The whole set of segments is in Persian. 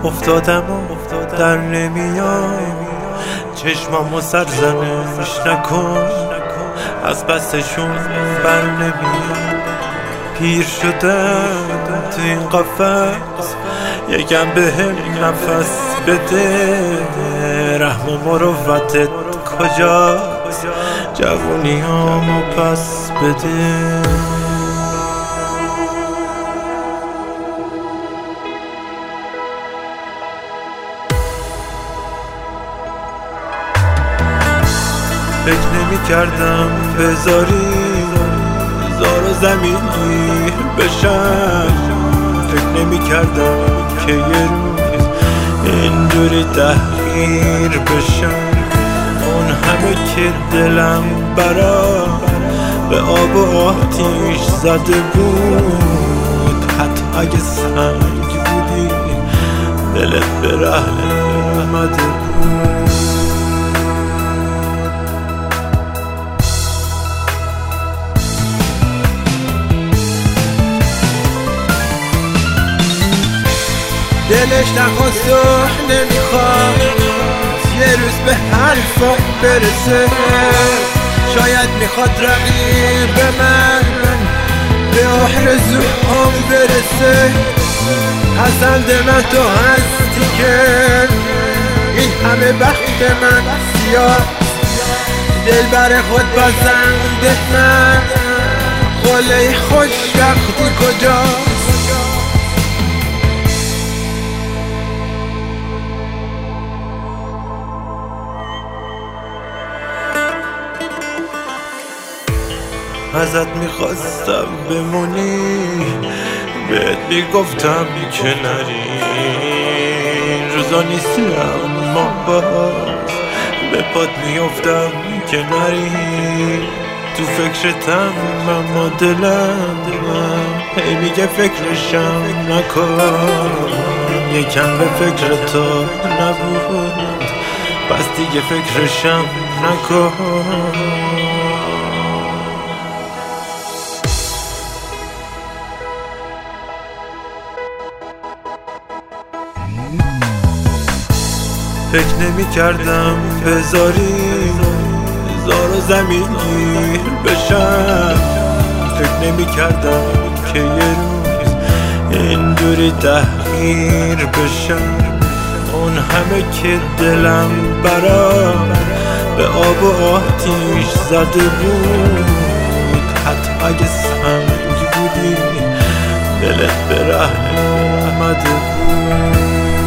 افتادم و در نمیام، چشمامو سرزنش نکن، از بستشون بر نمیام. پیر شدم تو این قفس، یکم بهم نفس بده، رحم و مروتت کجاست، جوونیامو پس بده. فکر نمی کردم بذاری زار و زمینی بشن، فکر نمی کردم که یه روز اینجوری تحقیر بشن. اون همه که دلم برا به آب و آتیش زده بود، حتی اگه سنگ بودی دلت به رحم اومده بود. دلش نخواست و نمیخواد یه روز به حرفم برسه، شاید میخواد رقیب من به آرزوام برسه. پسند من تو هستی که این همه بخت من سیاه، دل بر خود بازندت من، قله خوشبختی کجاست؟ ازت میخواستم بمونی، بهت میگفتم که نری، روزا نیستی اما باز به پات میافتم که نری. تو فکرتم اما دلم هی میگه فکرشم نکن، یکم به فکر تو نبود، پس دیگه فکرشم نکن. فکر نمی کردم بذاری زار و زمینی بشن، فکر نمی کردم که یه روز اینجوری تحقیر بشن. اون همه که دلم برا به آب و آتیش زده بود، حتی اگه سنگ بودی دلت به رحم اومده بود.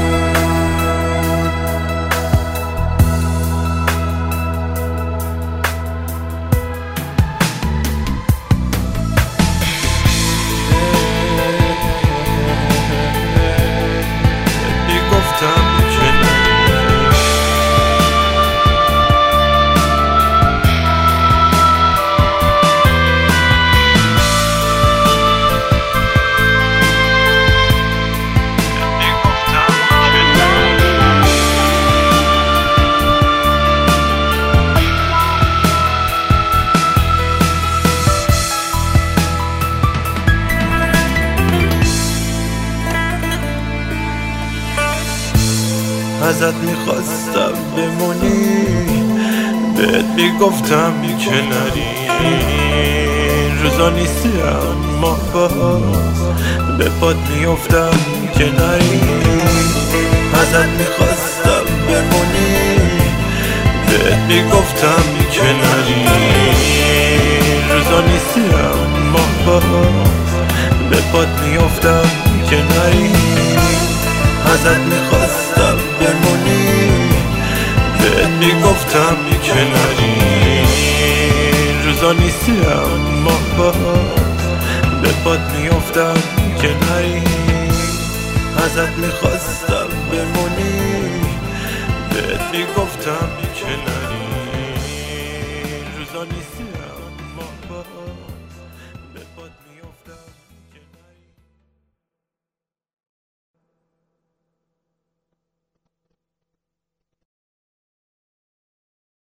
ازت میخواستم بمونی، بهت میگفتم که نری، روزا نیستی اما باز به پات میافتم که نری. ازت میخواستم بمونی، بهت میگفتم که نری، روزا نیستی اما باز به پات میافتم که نری. ازت میخواستم بمونی، بهت میگفتم که نری، روزا نیستی اما باز به پات میافتم که نری. ازت میخواستم بمونی، بهت میگفتم